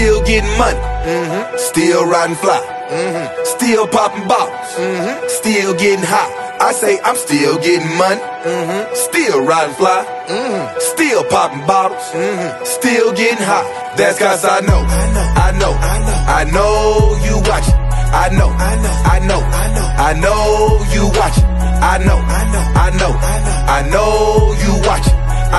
still getting money, still riding fly, still popping bottles, still getting hot. I say I'm still getting money, still riding fly, still popping bottles, still getting hot. That's cause I know you watching. I know you watching. I know you watching.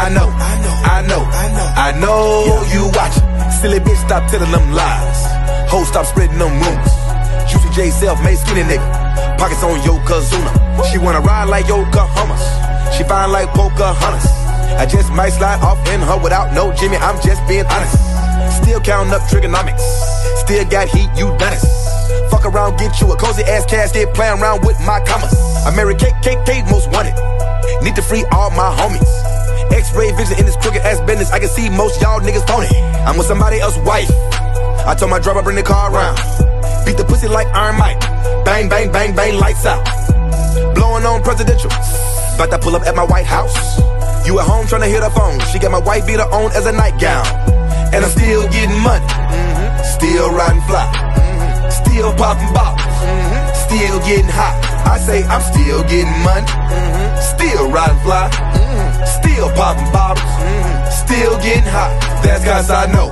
I know you watching. Silly bitch, stop telling them lies. Ho, stop spreading them rumors. Juicy J, self-made skinny nigga. Pockets on Yokozuna. She wanna ride like Yokohamas. She fine like Pocahontas. I just might slide off in her without no Jimmy. I'm just being honest. Still counting up trigonomics. Still got heat, you done it. Fuck around, get you a cozy ass casket. Playing around with my commas. I marry KKK, most wanted. Need to free all my homies. X-ray vision in this crooked ass business. I can see most y'all niggas phony. I'm with somebody else's wife. I told my driver bring the car around. Beat the pussy like Iron Mike. Bang, bang, bang, bang, lights out. Blowing on presidential. About to pull up at my White House. You at home trying to hit her phone. She got my white beater on as a nightgown. And I'm still getting money. Still riding fly. Still popping bottles. Still getting hot. I say I'm still getting money. Still riding fly. Still popping bottles. Still getting hot. That's cause I know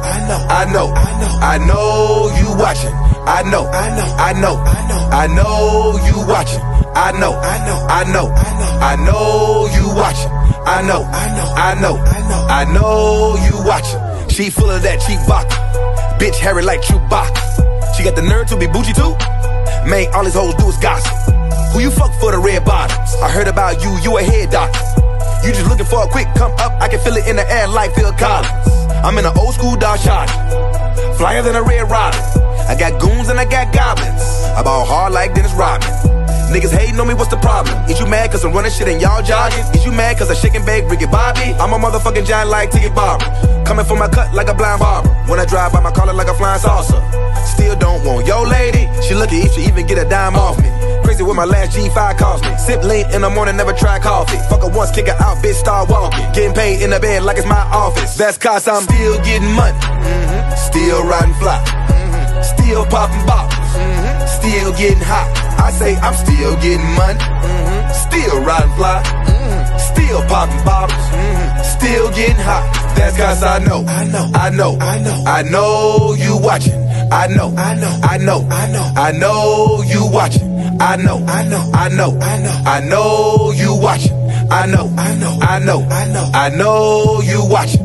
you watching. I know you watching. I know you watching. I know you watching. She full of that cheap vodka. Bitch hairy like Chewbacca. She got the nerve to be bougie too. Man, all these hoes do is gossip. Who you fuck for the red bottoms? I heard about you, you a head doctor. You just looking for a quick come up. I can feel it in the air like Phil Collins. I'm in an old school Dodge Charger, flyer than a Red Robin. I got goons and I got goblins. I ball hard like Dennis Rodman. Niggas hating on me, what's the problem? Is you mad cause I'm running shit and y'all jogging? Is you mad cause I shake and bake Ricky Bobby? I'm a motherfucking giant like Tiki Barber. Coming for my cut like a blind barber. When I drive by my collar like a flying saucer. Still don't want yo lady. She lucky if she even get a dime off me. Crazy what my last G5 cost me. Sip late in the morning, never try coffee. Fuck her once, kick her out, bitch, start walking. Getting paid in the bed like it's my office. That's cause I'm still getting money. Still riding fly. Still popping bottles. Still getting hot. I say I'm still getting money. Still riding fly. Still popping bottles. Still getting hot. That's cause I know you watching. I know you watching. I know you watching. I know you watching.